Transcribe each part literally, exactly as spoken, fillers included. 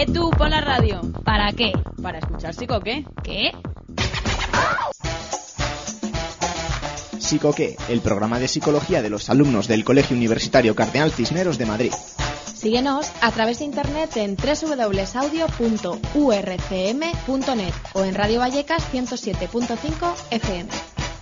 Eh, tú, pon la radio. ¿Para qué? Para escuchar Psico qué. ¿Qué? Psico qué, el programa de psicología de los alumnos del Colegio Universitario Cardenal Cisneros de Madrid. Síguenos a través de internet en doble u doble u doble u punto audio punto u r c m punto net o en Radio Vallecas ciento siete punto cinco F M.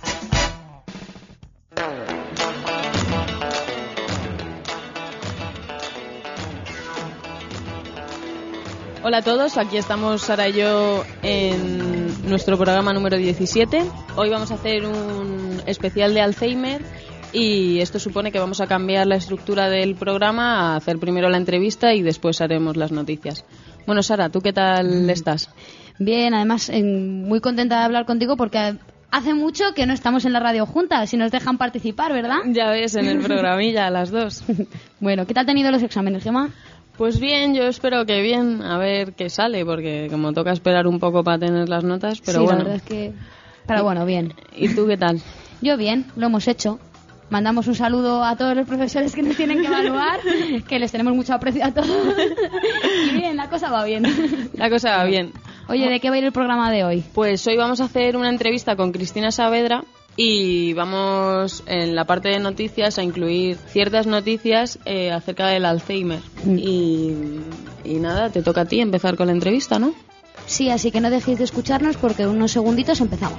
Hola a todos, aquí estamos Sara y yo en nuestro programa número diecisiete. Hoy vamos a hacer un especial de Alzheimer y esto supone que vamos a cambiar la estructura del programa, a hacer primero la entrevista y después haremos las noticias. Bueno, Sara, ¿tú qué tal estás? Bien, además eh, muy contenta de hablar contigo porque hace mucho que no estamos en la radio juntas y nos dejan participar, ¿verdad? Ya ves, en el programilla, las dos. Bueno, ¿qué tal han tenido los exámenes, Gemma? Pues bien, yo espero que bien, a ver qué sale, porque como toca esperar un poco para tener las notas, pero sí, bueno. La verdad es que... Pero bueno, bien. ¿Y tú qué tal? Yo bien, lo hemos hecho. Mandamos un saludo a todos los profesores que nos tienen que evaluar, que les tenemos mucho aprecio a todos. Y bien, la cosa va bien. La cosa va bien. Oye, ¿de qué va a ir el programa de hoy? Pues hoy vamos a hacer una entrevista con Cristina Saavedra y vamos en la parte de noticias a incluir ciertas noticias eh, acerca del Alzheimer. Mm. Y, y nada, te toca a ti empezar con la entrevista, ¿no? Sí, así que no dejéis de escucharnos porque en unos segunditos empezamos.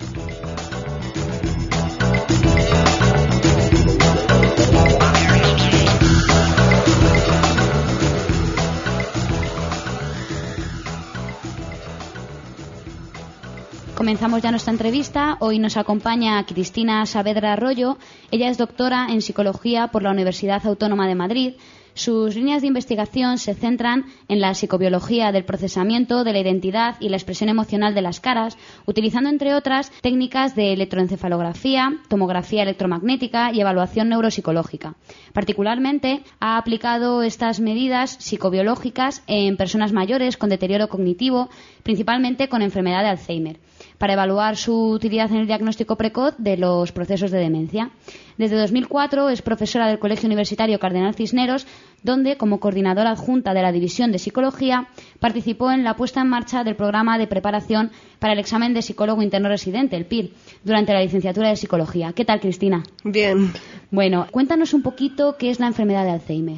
Comenzamos ya nuestra entrevista. Hoy nos acompaña Cristina Saavedra Arroyo. Ella es doctora en Psicología por la Universidad Autónoma de Madrid. Sus líneas de investigación se centran en la psicobiología del procesamiento, de la identidad y la expresión emocional de las caras, utilizando, entre otras, técnicas de electroencefalografía, tomografía electromagnética y evaluación neuropsicológica. Particularmente, ha aplicado estas medidas psicobiológicas en personas mayores con deterioro cognitivo, principalmente con enfermedad de Alzheimer, para evaluar su utilidad en el diagnóstico precoz de los procesos de demencia. Desde dos mil cuatro es profesora del Colegio Universitario Cardenal Cisneros, donde, como coordinadora adjunta de la División de Psicología, participó en la puesta en marcha del programa de preparación para el examen de psicólogo interno residente, el P I R, durante la licenciatura de Psicología. ¿Qué tal, Cristina? Bien. Bueno, cuéntanos un poquito qué es la enfermedad de Alzheimer.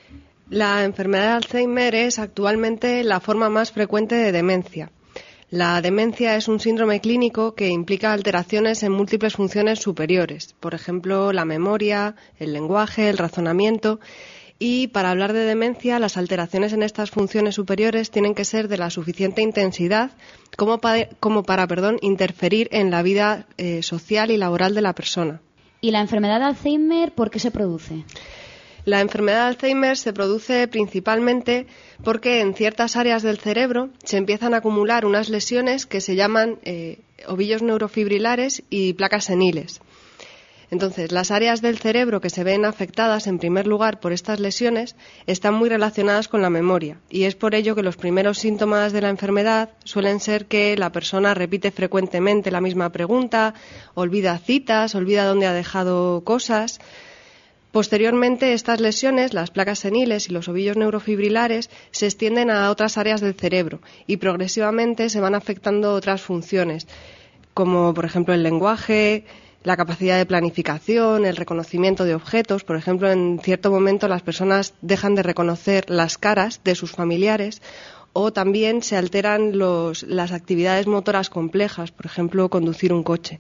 La enfermedad de Alzheimer es actualmente la forma más frecuente de demencia. La demencia es un síndrome clínico que implica alteraciones en múltiples funciones superiores, por ejemplo, la memoria, el lenguaje, el razonamiento. Y para hablar de demencia, las alteraciones en estas funciones superiores tienen que ser de la suficiente intensidad como para, como para perdón, interferir en la vida eh, social y laboral de la persona. ¿Y la enfermedad de Alzheimer por qué se produce? La enfermedad de Alzheimer se produce principalmente porque en ciertas áreas del cerebro se empiezan a acumular unas lesiones que se llaman eh, ovillos neurofibrilares y placas seniles. Entonces, las áreas del cerebro que se ven afectadas en primer lugar por estas lesiones están muy relacionadas con la memoria y es por ello que los primeros síntomas de la enfermedad suelen ser que la persona repite frecuentemente la misma pregunta, olvida citas, olvida dónde ha dejado cosas. Posteriormente, estas lesiones, las placas seniles y los ovillos neurofibrilares, se extienden a otras áreas del cerebro y progresivamente se van afectando otras funciones, como por ejemplo el lenguaje, la capacidad de planificación, el reconocimiento de objetos. Por ejemplo, en cierto momento las personas dejan de reconocer las caras de sus familiares o también se alteran los, las actividades motoras complejas, por ejemplo, conducir un coche.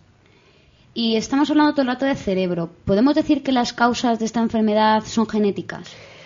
Y estamos hablando todo el rato de cerebro. ¿Podemos decir que las causas de esta enfermedad son genéticas?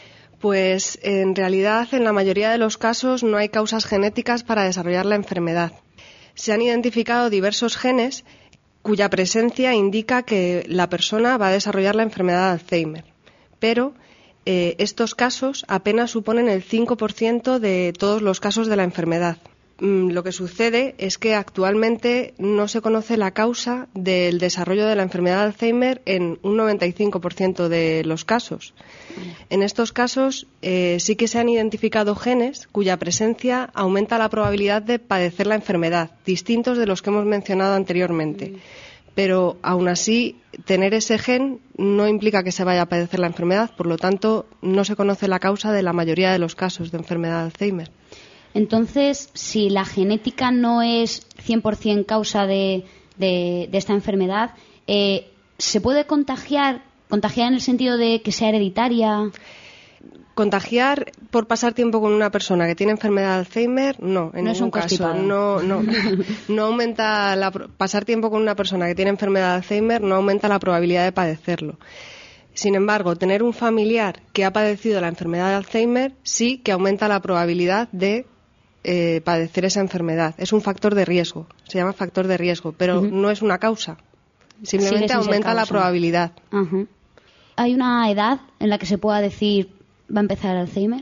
Pues en realidad en la mayoría de los casos no hay causas genéticas para desarrollar la enfermedad. Se han identificado diversos genes cuya presencia indica que la persona va a desarrollar la enfermedad de Alzheimer. Pero eh, estos casos apenas suponen el cinco por ciento de todos los casos de la enfermedad. Lo que sucede es que actualmente no se conoce la causa del desarrollo de la enfermedad de Alzheimer en un noventa y cinco por ciento de los casos. En estos casos eh, sí que se han identificado genes cuya presencia aumenta la probabilidad de padecer la enfermedad, distintos de los que hemos mencionado anteriormente. pero aún así tener ese gen no implica que se vaya a padecer la enfermedad, por lo tanto no se conoce la causa de la mayoría de los casos de enfermedad de Alzheimer. Entonces, si la genética no es cien por ciento causa de, de, de esta enfermedad, eh, ¿se puede contagiar, contagiar en el sentido de que sea hereditaria? Contagiar por pasar tiempo con una persona que tiene enfermedad de Alzheimer, no, en no es ningún un caso. constipado. No, no, no aumenta la, pasar tiempo con una persona que tiene enfermedad de Alzheimer no aumenta la probabilidad de padecerlo. Sin embargo, tener un familiar que ha padecido la enfermedad de Alzheimer sí que aumenta la probabilidad de eh, padecer esa enfermedad. Es un factor de riesgo, se llama factor de riesgo, pero uh-huh. no es una causa. Simplemente aumenta la probabilidad. Uh-huh. ¿Hay una edad en la que se pueda decir va a empezar el Alzheimer?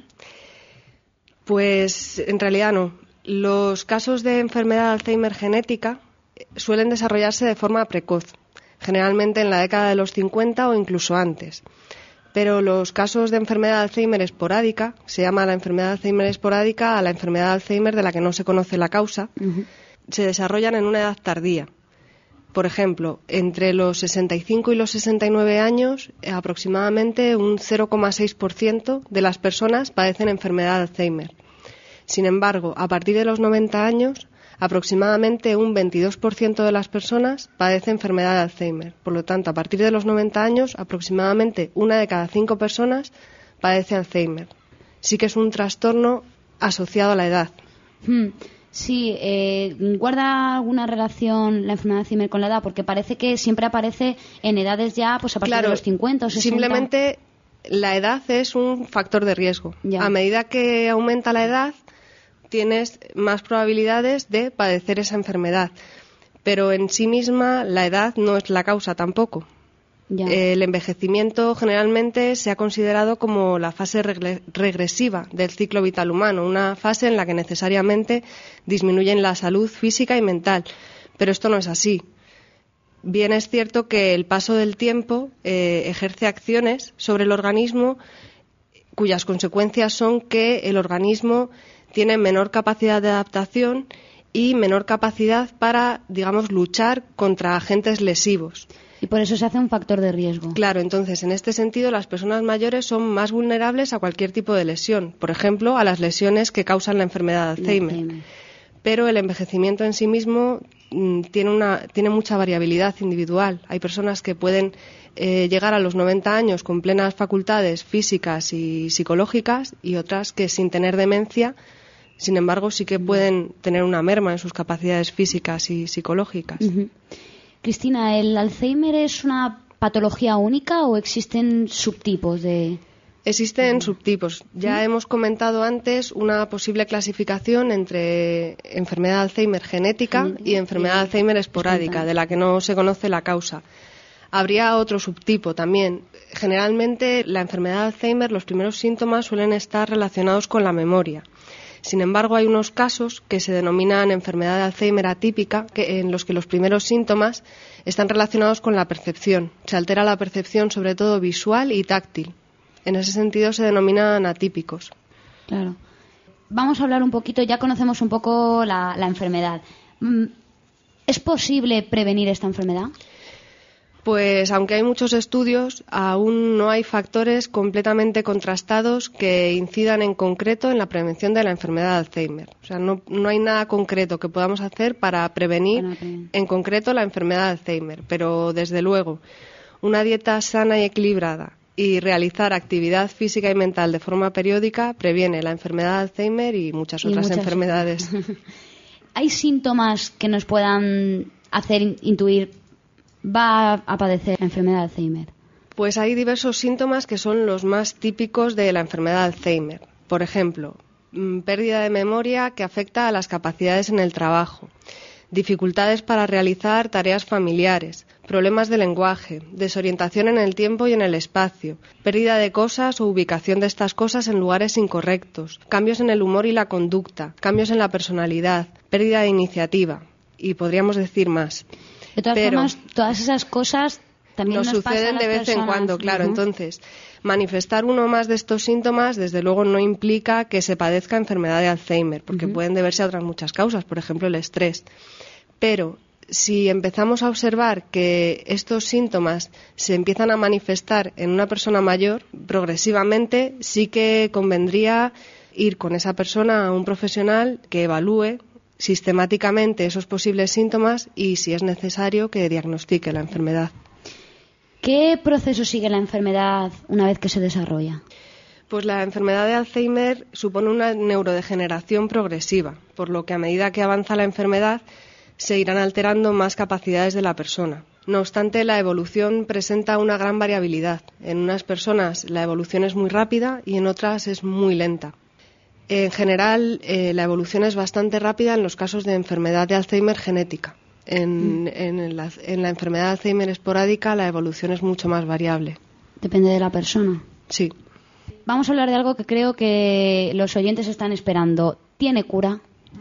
Pues en realidad no. Los casos de enfermedad de Alzheimer genética suelen desarrollarse de forma precoz, generalmente en la década de los cincuenta o incluso antes. Pero los casos de enfermedad de Alzheimer esporádica, se llama la enfermedad de Alzheimer esporádica a la enfermedad de Alzheimer de la que no se conoce la causa, uh-huh. se desarrollan en una edad tardía. Por ejemplo, entre los sesenta y cinco y los sesenta y nueve años, aproximadamente un cero coma seis por ciento de las personas padecen enfermedad de Alzheimer. Sin embargo, a partir de los noventa años, aproximadamente un veintidós por ciento de las personas padece enfermedad de Alzheimer. Por lo tanto, a partir de los noventa años, aproximadamente una de cada cinco personas padece Alzheimer. Sí que es un trastorno asociado a la edad. Hmm. Sí, eh, ¿guarda alguna relación la enfermedad de Alzheimer con la edad? Porque parece que siempre aparece en edades ya pues a partir claro, de los cincuenta o sesenta. Simplemente la edad es un factor de riesgo. Ya. A medida que aumenta la edad, tienes más probabilidades de padecer esa enfermedad. Pero en sí misma la edad no es la causa tampoco. Ya. El envejecimiento generalmente se ha considerado como la fase regre- regresiva del ciclo vital humano, una fase en la que necesariamente disminuyen la salud física y mental. Pero esto no es así. Bien es cierto que el paso del tiempo eh, ejerce acciones sobre el organismo cuyas consecuencias son que el organismo tiene menor capacidad de adaptación y menor capacidad para, digamos, luchar contra agentes lesivos. Y por eso se hace un factor de riesgo. Claro, entonces, en este sentido, las personas mayores son más vulnerables a cualquier tipo de lesión. Por ejemplo, a las lesiones que causan la enfermedad de Alzheimer. Alzheimer. Pero el envejecimiento en sí mismo mm, tiene, una, tiene mucha variabilidad individual. Hay personas que pueden eh, llegar a los noventa años con plenas facultades físicas y psicológicas y otras que sin tener demencia, sin embargo, sí que pueden tener una merma en sus capacidades físicas y psicológicas. Uh-huh. Cristina, ¿el Alzheimer es una patología única o existen subtipos de...? Existen subtipos. Ya ¿Mm? hemos comentado antes una posible clasificación entre enfermedad de Alzheimer genética ¿Mm? y enfermedad de Alzheimer esporádica, de la que no se conoce la causa. Habría otro subtipo también. Generalmente, la enfermedad de Alzheimer, los primeros síntomas suelen estar relacionados con la memoria. Sin embargo, hay unos casos que se denominan enfermedad de Alzheimer atípica, que, en los que los primeros síntomas están relacionados con la percepción. Se altera la percepción, sobre todo visual y táctil. En ese sentido, se denominan atípicos. Claro. Vamos a hablar un poquito, ya conocemos un poco la, la enfermedad. ¿Es posible prevenir esta enfermedad? Pues aunque hay muchos estudios, aún no hay factores completamente contrastados que incidan en concreto en la prevención de la enfermedad de Alzheimer. O sea, no, no hay nada concreto que podamos hacer para prevenir bueno, en concreto la enfermedad de Alzheimer. Pero, desde luego, una dieta sana y equilibrada y realizar actividad física y mental de forma periódica previene la enfermedad de Alzheimer y muchas otras y muchas enfermedades. ¿Hay síntomas que nos puedan hacer intuir va a padecer la enfermedad de Alzheimer? Pues hay diversos síntomas que son los más típicos de la enfermedad de Alzheimer. Por ejemplo, pérdida de memoria que afecta a las capacidades en el trabajo, dificultades para realizar tareas familiares, problemas de lenguaje, desorientación en el tiempo y en el espacio, pérdida de cosas o ubicación de estas cosas en lugares incorrectos, cambios en el humor y la conducta, cambios en la personalidad, pérdida de iniciativa y podríamos decir más. De todas Pero formas, todas esas cosas también nos, nos suceden de vez personas. en cuando, claro. Uh-huh. Entonces, manifestar uno más de estos síntomas, desde luego, no implica que se padezca enfermedad de Alzheimer, porque uh-huh. pueden deberse a otras muchas causas, por ejemplo, el estrés. Pero si empezamos a observar que estos síntomas se empiezan a manifestar en una persona mayor, progresivamente sí que convendría ir con esa persona a un profesional que evalúe sistemáticamente esos posibles síntomas y, si es necesario, que diagnostique la enfermedad. ¿Qué proceso sigue la enfermedad una vez que se desarrolla? Pues la enfermedad de Alzheimer supone una neurodegeneración progresiva, por lo que a medida que avanza la enfermedad se irán alterando más capacidades de la persona. No obstante, la evolución presenta una gran variabilidad. En unas personas la evolución es muy rápida y en otras es muy lenta. En general, eh, la evolución es bastante rápida en los casos de enfermedad de Alzheimer genética. En, mm. en, la, en la enfermedad de Alzheimer esporádica la evolución es mucho más variable. Depende de la persona. Sí. Vamos a hablar de algo que creo que los oyentes están esperando. ¿Tiene cura?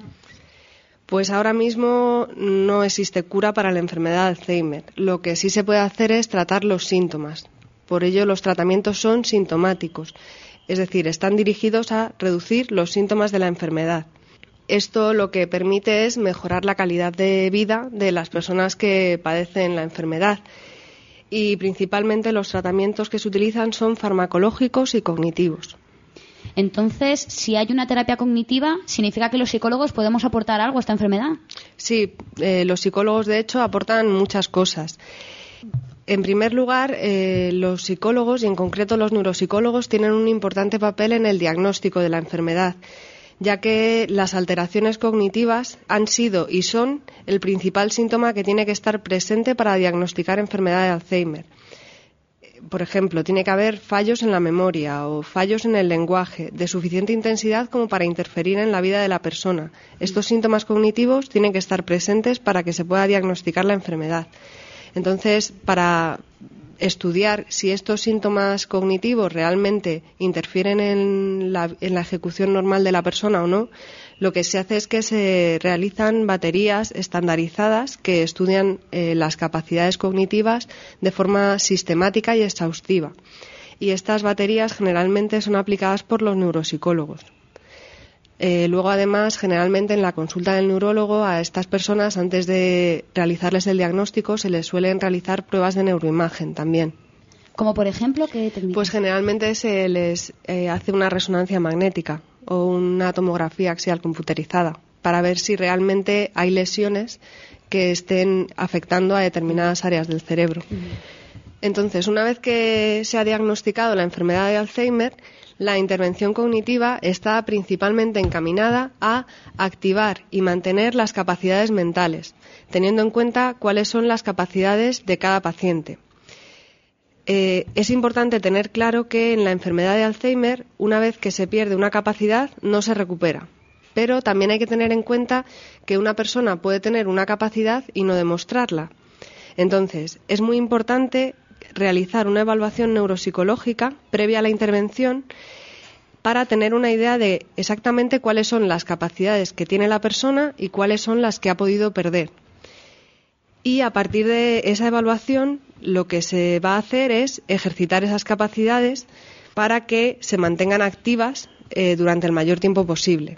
Pues ahora mismo no existe cura para la enfermedad de Alzheimer. Lo que sí se puede hacer es tratar los síntomas. Por ello, los tratamientos son sintomáticos. Es decir, están dirigidos a reducir los síntomas de la enfermedad. Esto lo que permite es mejorar la calidad de vida de las personas que padecen la enfermedad. Y principalmente los tratamientos que se utilizan son farmacológicos y cognitivos. Entonces, si hay una terapia cognitiva, ¿significa que los psicólogos podemos aportar algo a esta enfermedad? Sí, eh, los psicólogos de hecho aportan muchas cosas. En primer lugar, eh, los psicólogos y en concreto los neuropsicólogos tienen un importante papel en el diagnóstico de la enfermedad, ya que las alteraciones cognitivas han sido y son el principal síntoma que tiene que estar presente para diagnosticar enfermedad de Alzheimer. Por ejemplo, tiene que haber fallos en la memoria o fallos en el lenguaje de suficiente intensidad como para interferir en la vida de la persona. Estos síntomas cognitivos tienen que estar presentes para que se pueda diagnosticar la enfermedad. Entonces, para estudiar si estos síntomas cognitivos realmente interfieren en la, en la ejecución normal de la persona o no, lo que se hace es que se realizan baterías estandarizadas que estudian eh, las capacidades cognitivas de forma sistemática y exhaustiva. Y estas baterías generalmente son aplicadas por los neuropsicólogos. Eh, luego, además, generalmente en la consulta del neurólogo a estas personas, antes de realizarles el diagnóstico, se les suelen realizar pruebas de neuroimagen también. ¿Como por ejemplo qué técnica? Pues generalmente se les eh, hace una resonancia magnética o una tomografía axial computerizada para ver si realmente hay lesiones que estén afectando a determinadas áreas del cerebro. Uh-huh. Entonces, una vez que se ha diagnosticado la enfermedad de Alzheimer, la intervención cognitiva está principalmente encaminada a activar y mantener las capacidades mentales, teniendo en cuenta cuáles son las capacidades de cada paciente. Eh, es importante tener claro que en la enfermedad de Alzheimer, una vez que se pierde una capacidad, no se recupera. Pero también hay que tener en cuenta que una persona puede tener una capacidad y no demostrarla. Entonces, es muy importante realizar una evaluación neuropsicológica previa a la intervención para tener una idea de exactamente cuáles son las capacidades que tiene la persona y cuáles son las que ha podido perder. Y a partir de esa evaluación, lo que se va a hacer es ejercitar esas capacidades para que se mantengan activas eh, durante el mayor tiempo posible.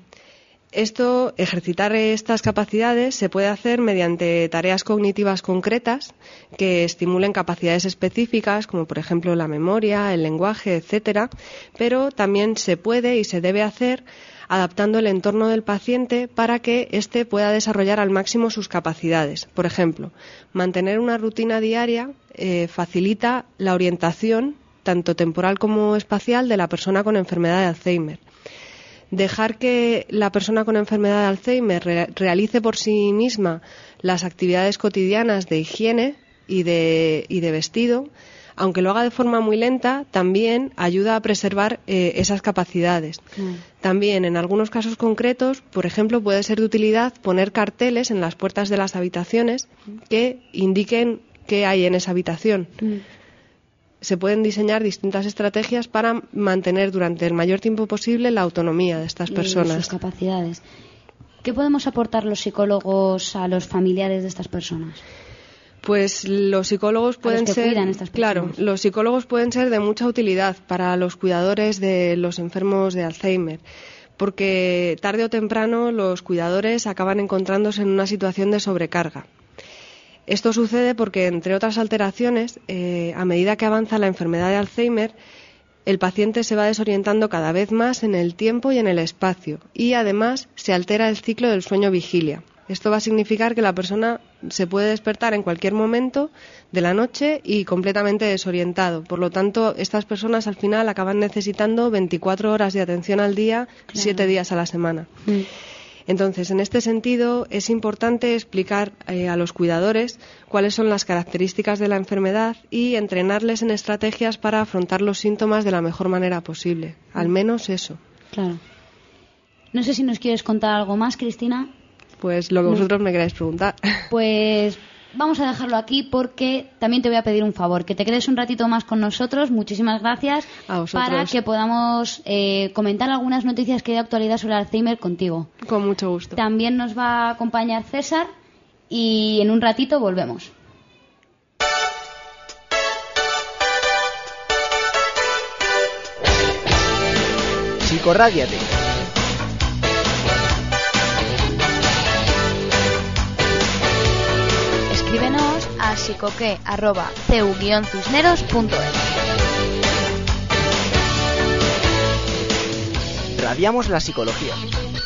Esto, ejercitar estas capacidades se puede hacer mediante tareas cognitivas concretas que estimulen capacidades específicas, como por ejemplo la memoria, el lenguaje, etcétera, pero también se puede y se debe hacer adaptando el entorno del paciente para que éste pueda desarrollar al máximo sus capacidades. Por ejemplo, mantener una rutina diaria eh, facilita la orientación, tanto temporal como espacial, de la persona con enfermedad de Alzheimer. Dejar que la persona con enfermedad de Alzheimer re- realice por sí misma las actividades cotidianas de higiene y de, y de vestido, aunque lo haga de forma muy lenta, también ayuda a preservar eh, esas capacidades. Mm. También, en algunos casos concretos, por ejemplo, puede ser de utilidad poner carteles en las puertas de las habitaciones que indiquen qué hay en esa habitación. Mm. Se pueden diseñar distintas estrategias para mantener durante el mayor tiempo posible la autonomía de estas personas. Y sus capacidades. ¿Qué podemos aportar los psicólogos a los familiares de estas personas? Pues los psicólogos pueden que ser, cuidan estas claro, los psicólogos pueden ser de mucha utilidad para los cuidadores de los enfermos de Alzheimer, porque tarde o temprano los cuidadores acaban encontrándose en una situación de sobrecarga. Esto sucede porque, entre otras alteraciones, eh, a medida que avanza la enfermedad de Alzheimer, el paciente se va desorientando cada vez más en el tiempo y en el espacio, y además se altera el ciclo del sueño-vigilia. Esto va a significar que la persona se puede despertar en cualquier momento de la noche y completamente desorientado. Por lo tanto, estas personas al final acaban necesitando veinticuatro horas de atención al día, claro. siete días a la semana. Mm. Entonces, en este sentido, es importante explicar eh, a los cuidadores cuáles son las características de la enfermedad y entrenarles en estrategias para afrontar los síntomas de la mejor manera posible. Al menos eso. Claro. No sé si nos quieres contar algo más, Cristina. Pues lo que vosotros me queráis preguntar. Pues vamos a dejarlo aquí porque también te voy a pedir un favor, que te quedes un ratito más con nosotros. Muchísimas gracias. A vosotros. Para que podamos eh, comentar algunas noticias que hay de actualidad sobre Alzheimer contigo. Con mucho gusto. También nos va a acompañar César y en un ratito volvemos. Psicorrádiate. Escríbenos a psicoque arroba c u guion cisneros punto es. Radiamos la psicología.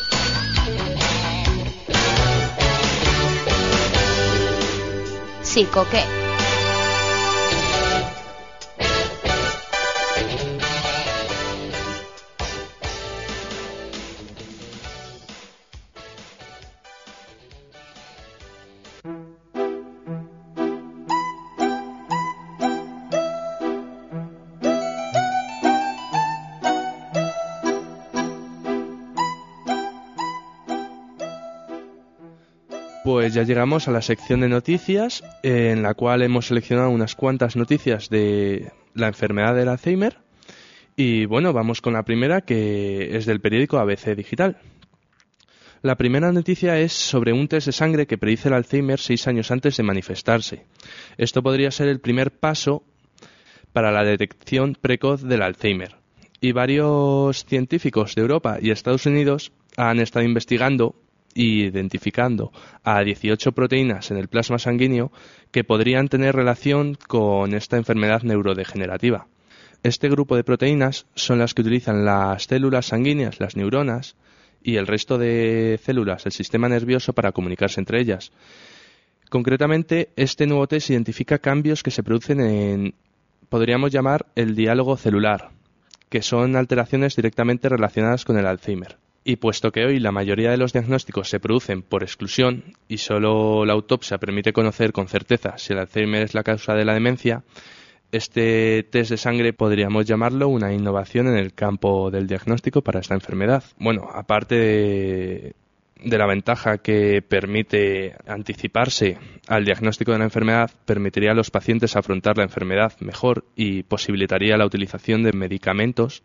Psicoque. Pues ya llegamos a la sección de noticias, eh, en la cual hemos seleccionado unas cuantas noticias de la enfermedad del Alzheimer. Y bueno, vamos con la primera, que es del periódico A B C Digital. La primera noticia es sobre un test de sangre que predice el Alzheimer seis años antes de manifestarse. Esto podría ser el primer paso para la detección precoz del Alzheimer. Y varios científicos de Europa y Estados Unidos han estado investigando y identificando a dieciocho proteínas en el plasma sanguíneo que podrían tener relación con esta enfermedad neurodegenerativa. Este grupo de proteínas son las que utilizan las células sanguíneas, las neuronas, y el resto de células del sistema nervioso para comunicarse entre ellas. Concretamente, este nuevo test identifica cambios que se producen en, podríamos llamar, el diálogo celular, que son alteraciones directamente relacionadas con el Alzheimer. Y puesto que hoy la mayoría de los diagnósticos se producen por exclusión y solo la autopsia permite conocer con certeza si el Alzheimer es la causa de la demencia, este test de sangre podríamos llamarlo una innovación en el campo del diagnóstico para esta enfermedad. Bueno, aparte de, de la ventaja que permite anticiparse al diagnóstico de la enfermedad, permitiría a los pacientes afrontar la enfermedad mejor y posibilitaría la utilización de medicamentos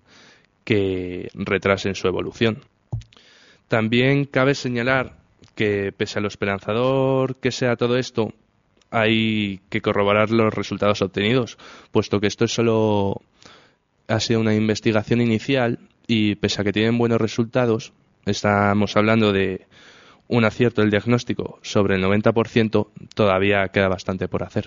que retrasen su evolución. También cabe señalar que, pese a lo esperanzador que sea todo esto, hay que corroborar los resultados obtenidos, puesto que esto es solo ha sido una investigación inicial y, pese a que tienen buenos resultados, estamos hablando de un acierto del diagnóstico sobre el noventa por ciento, todavía queda bastante por hacer.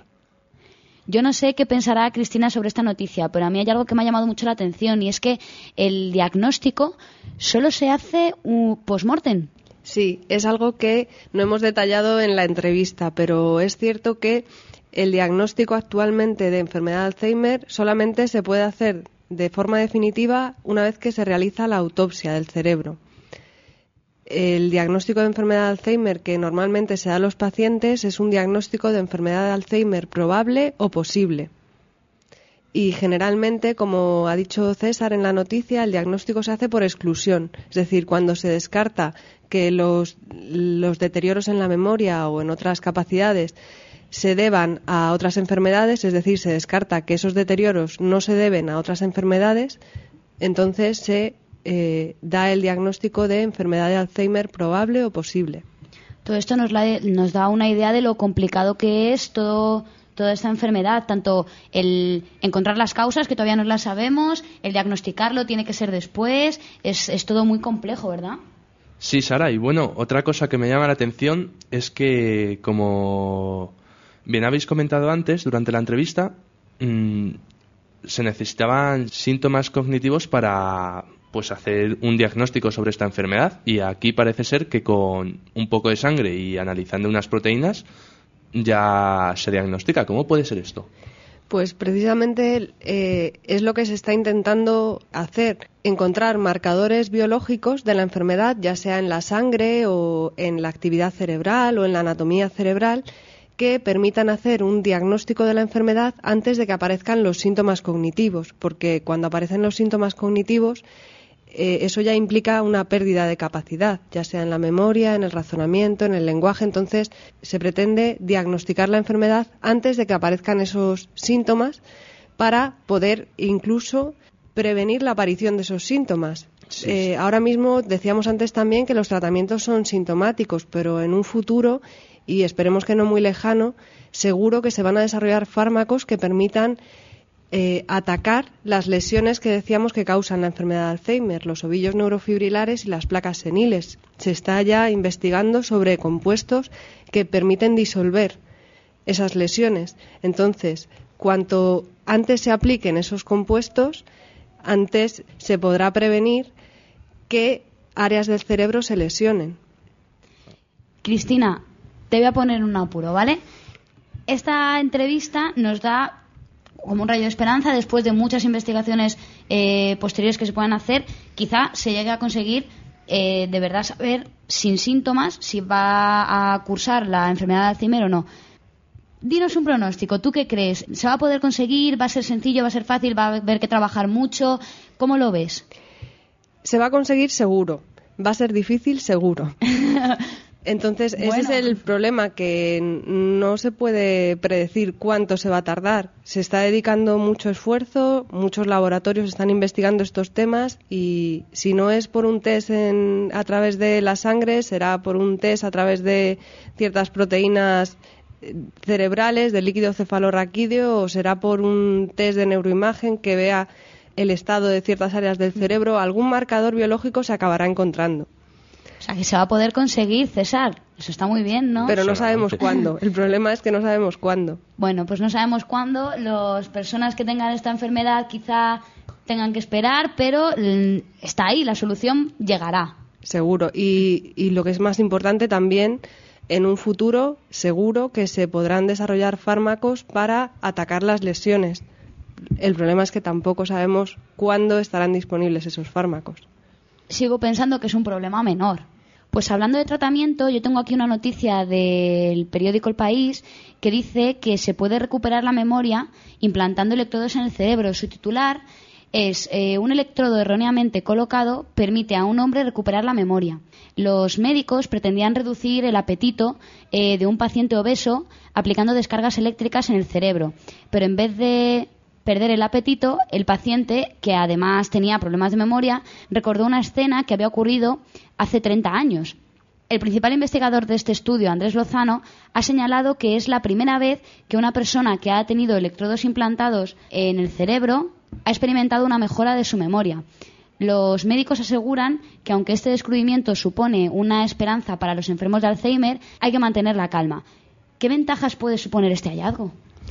Yo no sé qué pensará Cristina sobre esta noticia, pero a mí hay algo que me ha llamado mucho la atención y es que el diagnóstico solo se hace uh, post-mortem. Sí, es algo que no hemos detallado en la entrevista, pero es cierto que el diagnóstico actualmente de enfermedad de Alzheimer solamente se puede hacer de forma definitiva una vez que se realiza la autopsia del cerebro. El diagnóstico de enfermedad de Alzheimer que normalmente se da a los pacientes es un diagnóstico de enfermedad de Alzheimer probable o posible. Y generalmente, como ha dicho César en la noticia, el diagnóstico se hace por exclusión. Es decir, cuando se descarta que los, los deterioros en la memoria o en otras capacidades se deban a otras enfermedades, es decir, se descarta que esos deterioros no se deben a otras enfermedades, entonces se Eh, da el diagnóstico de enfermedad de Alzheimer probable o posible. Todo esto nos, la, nos da una idea de lo complicado que es todo, toda esta enfermedad, tanto el encontrar las causas, que todavía no las sabemos, el diagnosticarlo tiene que ser después, es, es todo muy complejo, ¿verdad? Sí, Sara, y bueno, otra cosa que me llama la atención es que, como Bien habéis comentado antes, durante la entrevista, mmm, se necesitaban síntomas cognitivos para pues hacer un diagnóstico sobre esta enfermedad, y aquí parece ser que con un poco de sangre y analizando unas proteínas ya se diagnostica. ¿Cómo puede ser esto? Pues precisamente eh, es lo que se está intentando hacer, encontrar marcadores biológicos de la enfermedad, ya sea en la sangre o en la actividad cerebral o en la anatomía cerebral, que permitan hacer un diagnóstico de la enfermedad antes de que aparezcan los síntomas cognitivos, porque cuando aparecen los síntomas cognitivos, eh, eso ya implica una pérdida de capacidad, ya sea en la memoria, en el razonamiento, en el lenguaje. Entonces, se pretende diagnosticar la enfermedad antes de que aparezcan esos síntomas para poder incluso prevenir la aparición de esos síntomas. Sí, eh, sí. Ahora mismo decíamos antes también que los tratamientos son sintomáticos, pero en un futuro, y esperemos que no muy lejano, seguro que se van a desarrollar fármacos que permitan eh, atacar las lesiones que decíamos que causan la enfermedad de Alzheimer, los ovillos neurofibrilares y las placas seniles. Se está ya investigando sobre compuestos que permiten disolver esas lesiones. Entonces, cuanto antes se apliquen esos compuestos, antes se podrá prevenir que áreas del cerebro se lesionen. Cristina, te voy a poner un apuro, ¿vale? Esta entrevista nos da como un rayo de esperanza. Después de muchas investigaciones eh, posteriores que se puedan hacer, quizá se llegue a conseguir eh, de verdad saber sin síntomas si va a cursar la enfermedad de Alzheimer o no. Dinos un pronóstico. ¿Tú qué crees? ¿Se va a poder conseguir? ¿Va a ser sencillo? ¿Va a ser fácil? ¿Va a haber que trabajar mucho? ¿Cómo lo ves? Se va a conseguir seguro. Va a ser difícil seguro. Entonces, ese bueno. es el problema, que no se puede predecir cuánto se va a tardar. Se está dedicando mucho esfuerzo, muchos laboratorios están investigando estos temas, y si no es por un test en, a través de la sangre, será por un test a través de ciertas proteínas cerebrales, del líquido cefalorraquídeo, o será por un test de neuroimagen que vea el estado de ciertas áreas del cerebro. Algún marcador biológico se acabará encontrando. O sea, que se va a poder conseguir, César. Eso está muy bien, ¿no? Pero no sabemos cuándo. El problema es que no sabemos cuándo. Bueno, pues no sabemos cuándo. Las personas que tengan esta enfermedad quizá tengan que esperar, pero está ahí, la solución llegará. Seguro. Y, y lo que es más importante también, en un futuro seguro que se podrán desarrollar fármacos para atacar las lesiones. El problema es que tampoco sabemos cuándo estarán disponibles esos fármacos. Sigo pensando que es un problema menor. Pues hablando de tratamiento, yo tengo aquí una noticia del periódico El País que dice que se puede recuperar la memoria implantando electrodos en el cerebro. Su titular es eh, un electrodo erróneamente colocado permite a un hombre recuperar la memoria. Los médicos pretendían reducir el apetito eh, de un paciente obeso aplicando descargas eléctricas en el cerebro, pero en vez de perder el apetito, el paciente, que además tenía problemas de memoria, recordó una escena que había ocurrido hace treinta años. El principal investigador de este estudio, Andrés Lozano, ha señalado que es la primera vez que una persona que ha tenido electrodos implantados en el cerebro ha experimentado una mejora de su memoria. Los médicos aseguran que aunque este descubrimiento supone una esperanza para los enfermos de Alzheimer, hay que mantener la calma. ¿Qué ventajas puede suponer este hallazgo?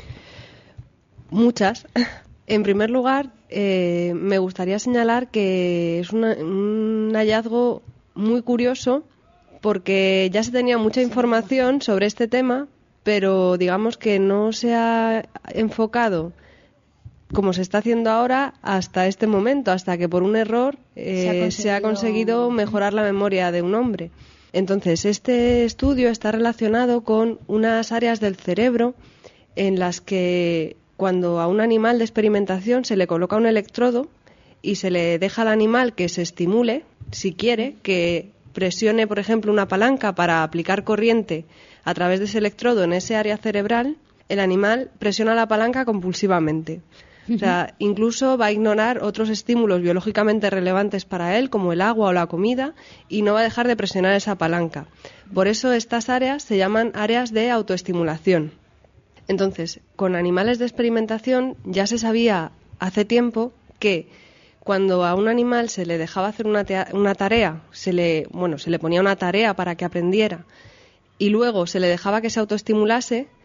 Muchas. En primer lugar, eh, me gustaría señalar que es una, un hallazgo muy curioso, porque ya se tenía mucha información sobre este tema, pero digamos que no se ha enfocado como se está haciendo ahora hasta este momento, hasta que por un error eh, se, ha conseguido... se ha conseguido mejorar la memoria de un hombre. Entonces, este estudio está relacionado con unas áreas del cerebro en las que, cuando a un animal de experimentación se le coloca un electrodo y se le deja al animal que se estimule, si quiere, que presione, por ejemplo, una palanca para aplicar corriente a través de ese electrodo en ese área cerebral, el animal presiona la palanca compulsivamente. O sea, incluso va a ignorar otros estímulos biológicamente relevantes para él, como el agua o la comida, y no va a dejar de presionar esa palanca. Por eso estas áreas se llaman áreas de autoestimulación. Entonces, con animales de experimentación ya se sabía hace tiempo que cuando a un animal se le dejaba hacer una, tea- una tarea, se le, bueno, se le ponía una tarea para que aprendiera, y luego se le dejaba que se autoestimulase,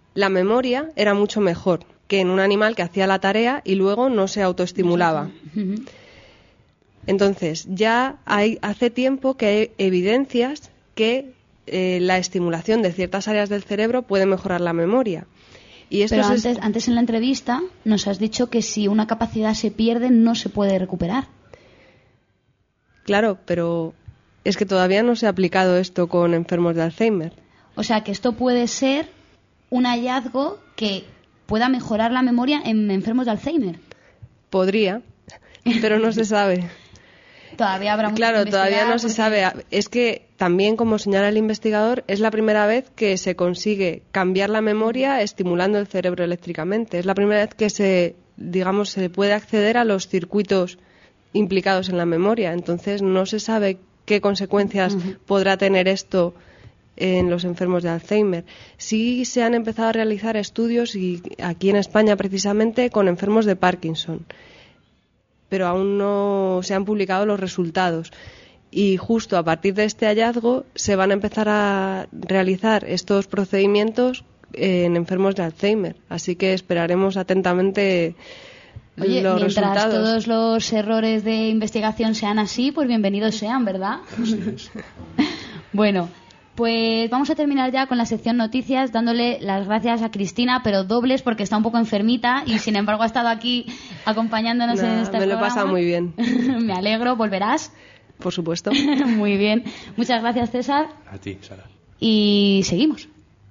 la memoria era mucho mejor que en un animal que hacía la tarea y luego no se autoestimulaba. Entonces, ya hay, hace tiempo que hay evidencias que eh, la estimulación de ciertas áreas del cerebro puede mejorar la memoria. Y esto Pero es... antes, antes en la entrevista nos has dicho que si una capacidad se pierde no se puede recuperar. Claro, pero es que todavía no se ha aplicado esto con enfermos de Alzheimer. O sea, que esto puede ser un hallazgo que pueda mejorar la memoria en enfermos de Alzheimer. Podría, pero no se sabe. Todavía habrá mucho Claro, que todavía no investigar se porque- sabe. Es que también, como señala el investigador, es la primera vez que se consigue cambiar la memoria estimulando el cerebro eléctricamente. Es la primera vez que se, digamos, se puede acceder a los circuitos implicados en la memoria. Entonces, no se sabe qué consecuencias Ujú. podrá tener esto en los enfermos de Alzheimer. Sí se han empezado a realizar estudios, y aquí en España precisamente, con enfermos de Parkinson, pero aún no se han publicado los resultados. Y justo a partir de este hallazgo se van a empezar a realizar estos procedimientos en enfermos de Alzheimer. Así que esperaremos atentamente Oye, los mientras resultados. todos los errores de investigación sean así, pues bienvenidos sean, ¿verdad? Bueno, pues vamos a terminar ya con la sección noticias dándole las gracias a Cristina, pero dobles porque está un poco enfermita y sin embargo ha estado aquí acompañándonos Nah, en este me lo he programa. pasado muy bien. Me alegro, volverás. Por supuesto. Muy bien. Muchas gracias, César. A ti, Sara. Y seguimos.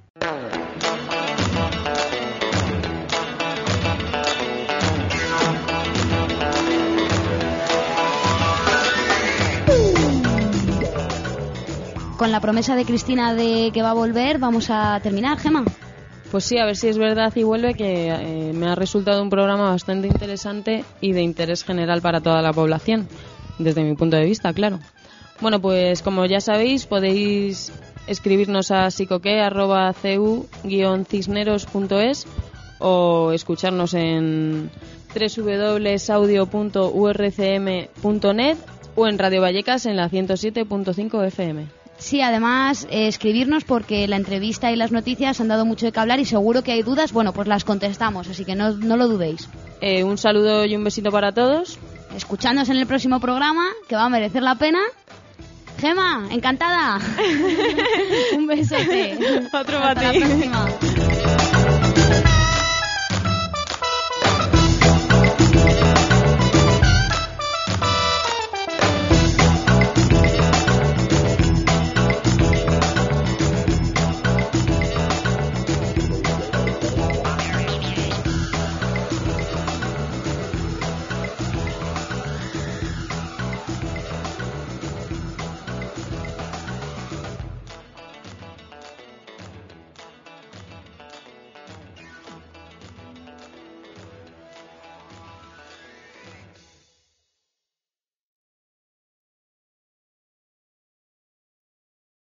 Con la promesa de Cristina de que va a volver, vamos a terminar, Gemma. Pues sí, a ver si es verdad y vuelve, que eh, me ha resultado un programa bastante interesante y de interés general para toda la población, desde mi punto de vista, claro. Bueno, pues como ya sabéis, podéis escribirnos a psicoque arroba cu guion cisneros punto es o escucharnos en doble u doble u doble u punto audio punto u r c m punto net o en Radio Vallecas en la ciento siete punto cinco F M. Sí, además, eh, escribirnos porque la entrevista y las noticias han dado mucho de qué hablar y seguro que hay dudas, bueno, pues las contestamos, así que no, no lo dudéis. Eh, un saludo y un besito para todos. Escuchándonos en el próximo programa, que va a merecer la pena. Gema, encantada. Un besote. Otro Hasta para ti. la próxima.